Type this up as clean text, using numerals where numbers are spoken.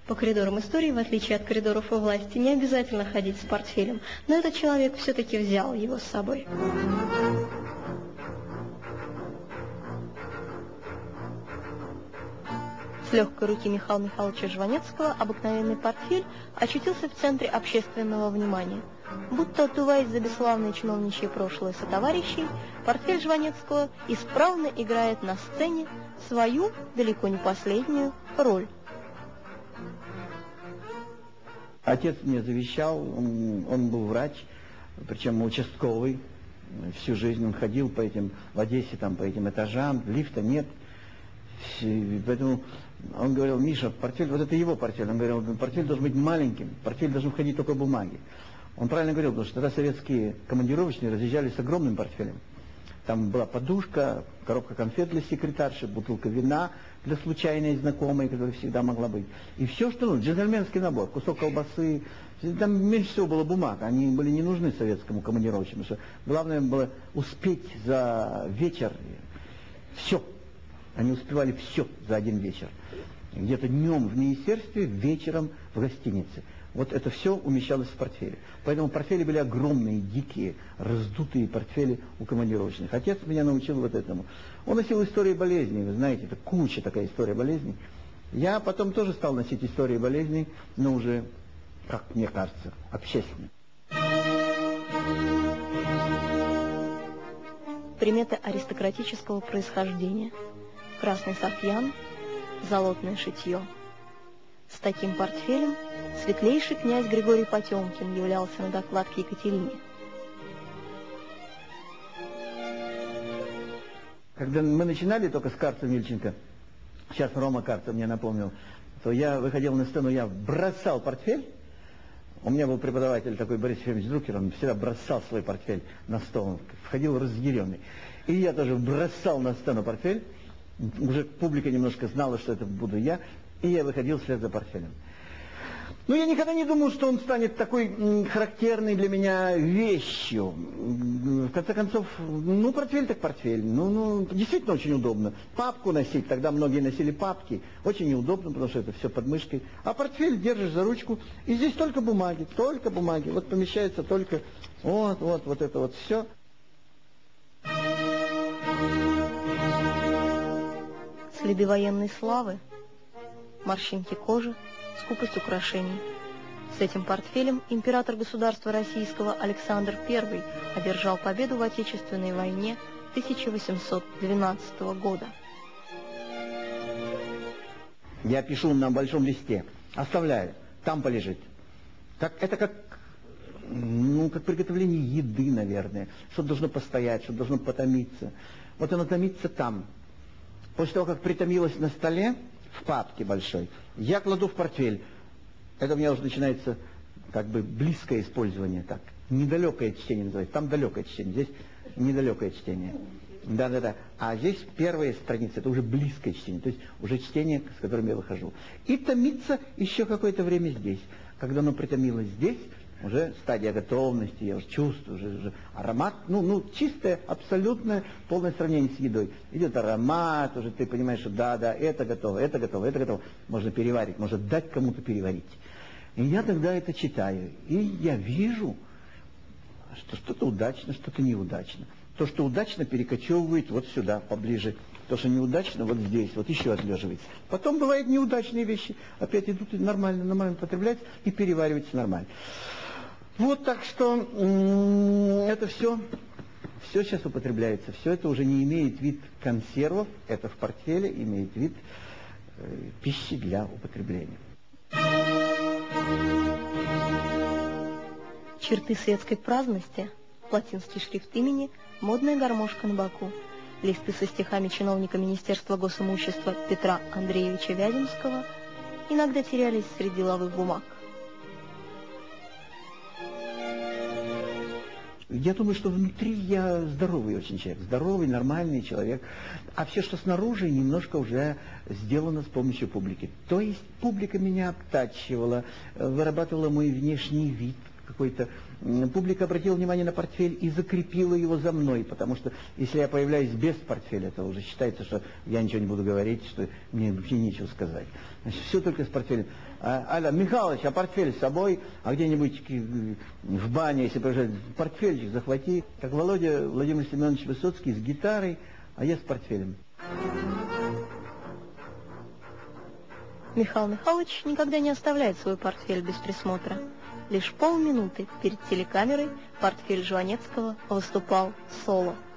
По коридорам истории, в отличие от коридоров во власти, не обязательно ходить с портфелем, но этот человек все-таки взял его с собой. С легкой руки Михаила Михайловича Жванецкого обыкновенный портфель очутился в центре общественного внимания. Будто отдуваясь за бесславное чиновничье прошлое сотоварищей, портфель Жванецкого исправно играет на сцене свою, далеко не последнюю, роль. Отец мне завещал, он был врач, причем участковый, всю жизнь он ходил по этим, в Одессе там по этим этажам, лифта нет. Поэтому он говорил: Миша, портфель, вот это его портфель. Он говорил: портфель должен быть маленьким, портфель должен входить только бумаги. Он правильно говорил, потому что тогда советские командировочные разъезжали с огромным портфелем. Там была подушка, коробка конфет для секретарши, бутылка вина для случайной знакомой, которая всегда могла быть. И все, что нужно, джентльменский набор, кусок колбасы. Там меньше всего было бумаг, они были не нужны советскому командировочному. Главное было успеть за вечер все. Они успевали все за один вечер. Где-то днем в министерстве, вечером в гостинице. Вот это все умещалось в портфеле. Поэтому портфели были огромные, дикие, раздутые портфели у командировочных. Отец меня научил вот этому. Он носил истории болезней, вы знаете, это куча такая история болезней. Я потом тоже стал носить истории болезней, но уже, как мне кажется, общественно. Приметы аристократического происхождения. Красный сафьян, золотное шитье. С таким портфелем светлейший князь Григорий Потемкин являлся на доклад к Екатерине. Когда мы начинали только с Карцева Мильченко, сейчас Рома Карцев мне напомнил, то я выходил на сцену, я бросал портфель. У меня был преподаватель такой Борис Ефимович Друкер, он всегда бросал свой портфель на стол, входил разъяренный. И я тоже бросал на сцену портфель. Уже публика немножко знала, что это буду я, и я выходил вслед за портфелем. Но я никогда не думал, что он станет такой характерной для меня вещью. В конце концов, ну, портфель так портфель. Ну, действительно очень удобно. Папку носить, тогда многие носили папки. Очень неудобно, потому что это все под мышкой. А портфель держишь за ручку, и здесь только бумаги, только бумаги. Вот помещается только вот это вот все. Следы военной славы, морщинки кожи, скупость украшений. С этим портфелем император государства российского Александр I одержал победу в Отечественной войне 1812 года. Я пишу на большом листе, оставляю, там полежит. Это как приготовление еды, наверное. Что-то должно постоять, что-то должно потомиться. Вот оно томится там. После того, как притомилось на столе, в папке большой, я кладу в портфель. Это у меня уже начинается как бы близкое использование, так. Недалекое чтение называется. Там далекое чтение, здесь недалекое чтение. Да. А здесь первая страница, это уже близкое чтение, то есть уже чтение, с которым я выхожу. И томится еще какое-то время здесь. Когда оно притомилось здесь, уже стадия готовности, я уже чувствую, уже аромат, чистое, абсолютное, полное сравнение с едой. Идет аромат, уже ты понимаешь, что да, это готово, это готово, это готово. Можно переварить, можно дать кому-то переварить. И я тогда это читаю, и я вижу, что что-то удачно, что-то неудачно. То, что удачно, перекочевывает вот сюда, поближе. То, что неудачно, вот здесь, вот еще отлеживается. Потом бывают неудачные вещи, опять идут и нормально потребляются и перевариваются нормально. Вот так что это все сейчас употребляется, все это уже не имеет вид консервов, это в портфеле имеет вид пищи для употребления. Черты светской праздности, латинский шрифт имени, модная гармошка на боку, листы со стихами чиновника Министерства госимущества Петра Андреевича Вяземского иногда терялись среди деловых бумаг. Я думаю, что внутри я здоровый очень человек, здоровый, нормальный человек. А все, что снаружи, немножко уже сделано с помощью публики. То есть публика меня обтачивала, вырабатывала мой внешний вид, какой-то... Публика обратила внимание на портфель и закрепила его за мной, потому что если я появляюсь без портфеля, то уже считается, что я ничего не буду говорить, что мне вообще нечего сказать. Значит, все только с портфелем. Аля, Михалыч, а портфель с собой? А где-нибудь в бане, если приезжать, портфельчик захвати. Как Володя Владимир Семенович Высоцкий с гитарой, а я с портфелем. Михаил Михайлович никогда не оставляет свой портфель без присмотра. Лишь полминуты перед телекамерой портфель Жванецкого выступал соло.